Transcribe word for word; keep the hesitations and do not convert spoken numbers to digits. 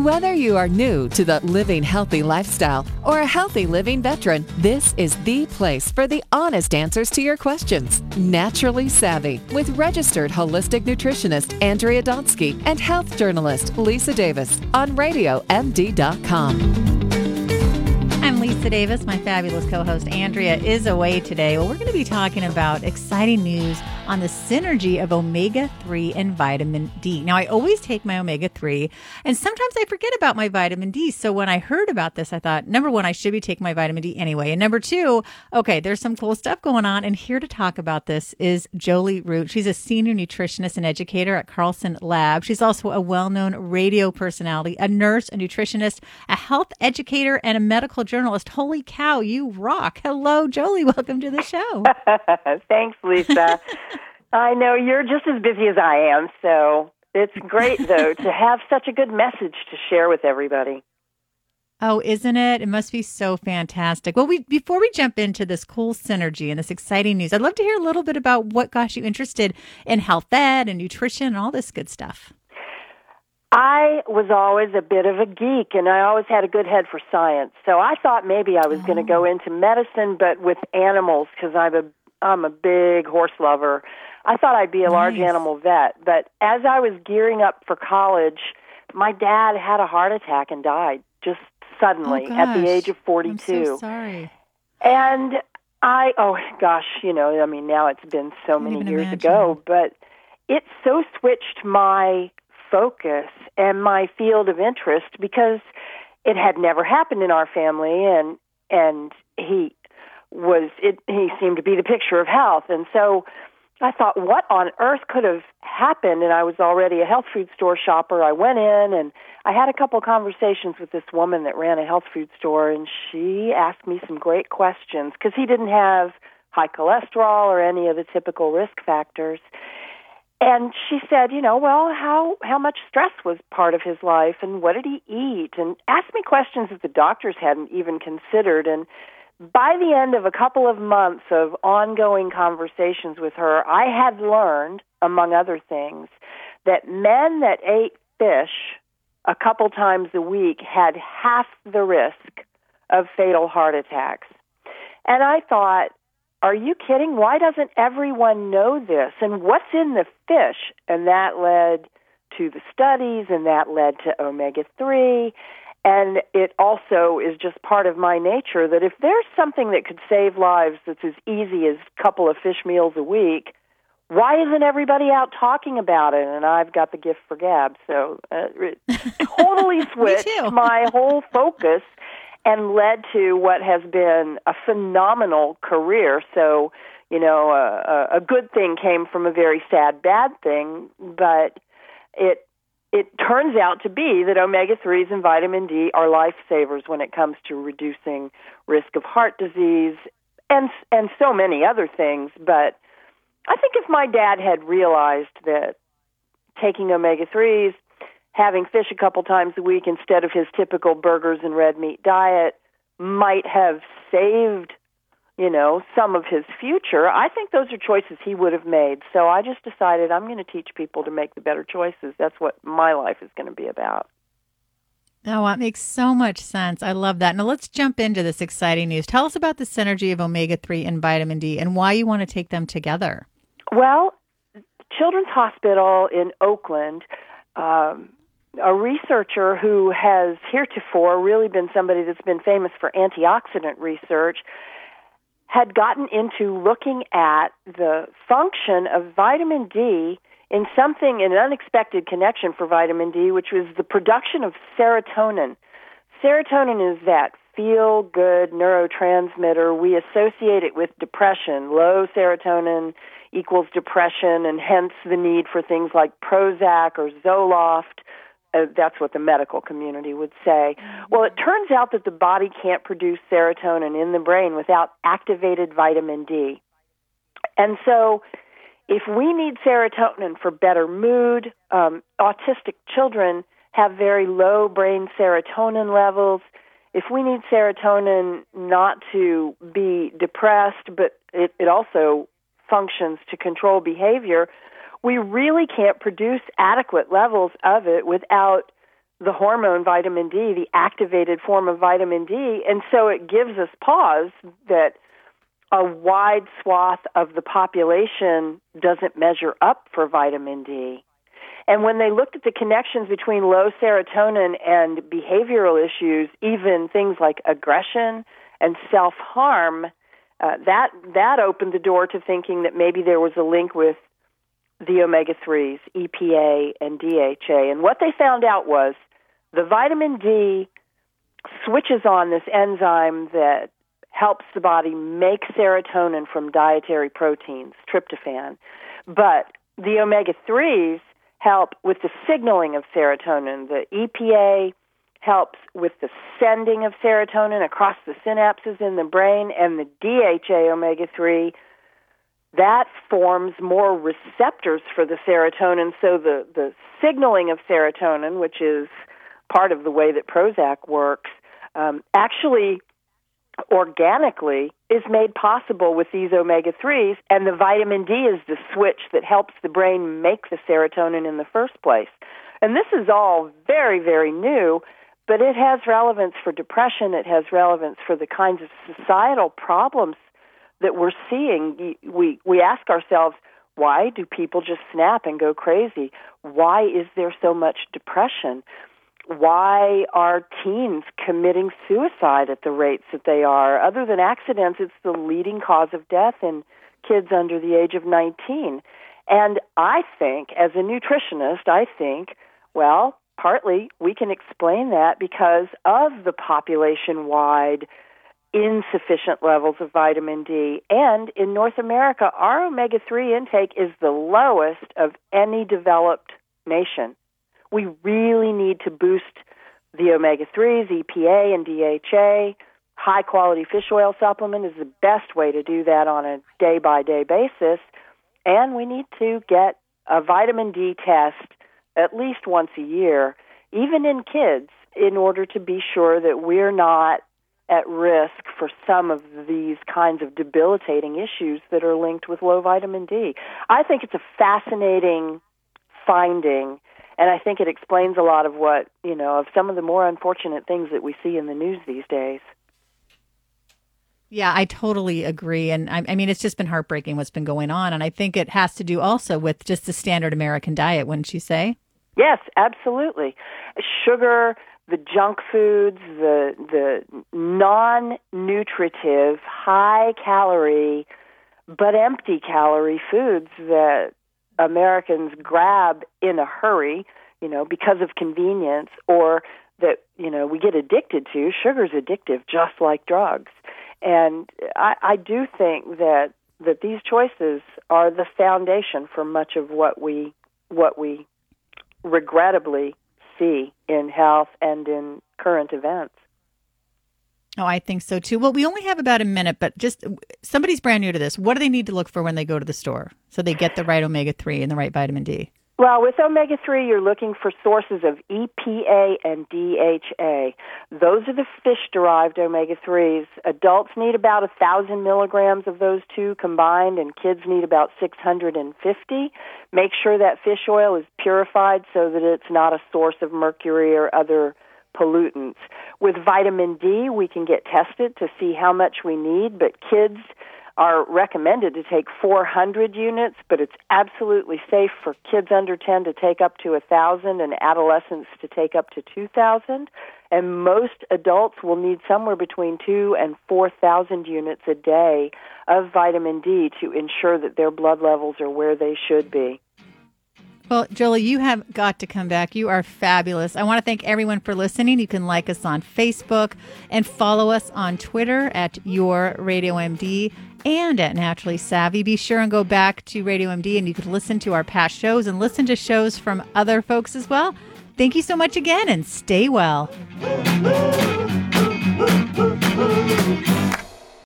Whether you are new to the living healthy lifestyle or a healthy living veteran, this is the place for the honest answers to your questions. Naturally Savvy with registered holistic nutritionist Andrea Donsky and health journalist Lisa Davis on radio m d dot com. I'm Lisa Davis. My fabulous co-host Andrea is away today. Well, we're going to be talking about exciting news on the synergy of omega three and vitamin D. Now, I always take my omega three, and sometimes I forget about my vitamin D. So when I heard about this, I thought, number one, I should be taking my vitamin D anyway. And number two, okay, there's some cool stuff going on. And here to talk about this is Jolie Root. She's a senior nutritionist and educator at Carlson Lab. She's also a well-known radio personality, a nurse, a nutritionist, a health educator, and a medical journalist. Holy cow, you rock. Hello, Jolie. Welcome to the show. Thanks, Lisa. I know you're just as busy as I am, so it's great, though, to have such a good message to share with everybody. Oh, isn't it? It must be so fantastic. Well, we before we jump into this cool synergy and this exciting news, I'd love to hear a little bit about what got you interested in health ed and nutrition and all this good stuff. I was always a bit of a geek, and I always had a good head for science. So I thought maybe I was oh. going to go into medicine, but with animals, because I'm a, I'm a big horse lover. I thought I'd be a large nice. animal vet. But as I was gearing up for college, my dad had a heart attack and died just suddenly oh, at the age of forty-two. I'm so sorry. And I, oh gosh, you know, I mean, now it's been so many years imagine. ago, but it so switched my focus and my field of interest because it had never happened in our family, and and he was it he seemed to be the picture of health. And so I thought, what on earth could have happened? And I was already a health food store shopper. I went in and I had a couple conversations with this woman that ran a health food store, and she asked me some great questions because he didn't have high cholesterol or any of the typical risk factors. And she said, you know, well, how, how much stress was part of his life, and what did he eat? And asked me questions that the doctors hadn't even considered. And by the end of a couple of months of ongoing conversations with her, I had learned, among other things, that men that ate fish a couple times a week had half the risk of fatal heart attacks. And I thought, are you kidding? Why doesn't everyone know this? And what's in the fish? And that led to the studies, and that led to omega three. And it also is just part of my nature that if there's something that could save lives that's as easy as a couple of fish meals a week, why isn't everybody out talking about it? And I've got the gift for gab. So uh, it totally switched my whole focus and led to what has been a phenomenal career. So, you know, a, a good thing came from a very sad, bad thing, but it it turns out to be that omega threes and vitamin D are lifesavers when it comes to reducing risk of heart disease and and so many other things. But I think if my dad had realized that taking omega threes, having fish a couple times a week instead of his typical burgers and red meat diet might have saved, you know, some of his future, I think those are choices he would have made. So I just decided I'm going to teach people to make the better choices. That's what my life is going to be about. Oh, that makes so much sense. I love that. Now let's jump into this exciting news. Tell us about the synergy of omega three and vitamin D and why you want to take them together. Well, Children's Hospital in Oakland, um, a researcher who has heretofore really been somebody that's been famous for antioxidant research, had gotten into looking at the function of vitamin D in something, in an unexpected connection for vitamin D, which was the production of serotonin. Serotonin is that feel-good neurotransmitter. We associate it with depression. Low serotonin equals depression, and hence the need for things like Prozac or Zoloft. Uh, that's what the medical community would say. Well, it turns out that the body can't produce serotonin in the brain without activated vitamin D. And so if we need serotonin for better mood, um, autistic children have very low brain serotonin levels. If we need serotonin not to be depressed, but it, it also functions to control behavior, we really can't produce adequate levels of it without the hormone vitamin D, the activated form of vitamin D, and so it gives us pause that a wide swath of the population doesn't measure up for vitamin D. And when they looked at the connections between low serotonin and behavioral issues, even things like aggression and self-harm, uh, that that opened the door to thinking that maybe there was a link with the omega threes, E P A and D H A. And what they found out was the vitamin D switches on this enzyme that helps the body make serotonin from dietary proteins, tryptophan. But the omega threes help with the signaling of serotonin. The E P A helps with the sending of serotonin across the synapses in the brain, and the D H A omega three, that forms more receptors for the serotonin. So the, the signaling of serotonin, which is part of the way that Prozac works, um, actually organically is made possible with these omega threes, and the vitamin D is the switch that helps the brain make the serotonin in the first place. And this is all very, very new, but it has relevance for depression. It has relevance for the kinds of societal problems that we're seeing. We, we ask ourselves, why do people just snap and go crazy? Why is there so much depression? Why are teens committing suicide at the rates that they are? Other than accidents, it's the leading cause of death in kids under the age of nineteen. And I think, as a nutritionist, I think, well, partly we can explain that because of the population-wide insufficient levels of vitamin D. And in North America, our omega three intake is the lowest of any developed nation. We really need to boost the omega threes, E P A and D H A. High-quality fish oil supplement is the best way to do that on a day-by-day basis. And we need to get a vitamin D test at least once a year, even in kids, in order to be sure that we're not at risk for some of these kinds of debilitating issues that are linked with low vitamin D. I think it's a fascinating finding, and I think it explains a lot of what, you know, of some of the more unfortunate things that we see in the news these days. Yeah, I totally agree. And I, I mean, it's just been heartbreaking what's been going on. And I think it has to do also with just the standard American diet, wouldn't you say? Yes, absolutely. Sugar, the junk foods, the the non-nutritive, high-calorie, but empty-calorie foods that Americans grab in a hurry, you know, because of convenience, or that, you know, we get addicted to. Sugar's addictive, just like drugs. And I, I do think that that these choices are the foundation for much of what we what we regrettably see in health and in current events. Oh, I think so too. Well, we only have about a minute, but just somebody's brand new to this. What do they need to look for when they go to the store so they get the right omega three and the right vitamin D? Well, with omega three, you're looking for sources of E P A and D H A. Those are the fish-derived omega threes. Adults need about one thousand milligrams of those two combined, and kids need about six hundred fifty. Make sure that fish oil is purified so that it's not a source of mercury or other pollutants. With vitamin D, we can get tested to see how much we need, but kids are recommended to take four hundred units, but it's absolutely safe for kids under ten to take up to one thousand and adolescents to take up to two thousand. And most adults will need somewhere between two and four thousand units a day of vitamin D to ensure that their blood levels are where they should be. Well, Jolie, you have got to come back. You are fabulous. I want to thank everyone for listening. You can like us on Facebook and follow us on Twitter at Your Radio M D and at Naturally Savvy. Be sure and go back to Radio M D and you can listen to our past shows and listen to shows from other folks as well. Thank you so much again and stay well.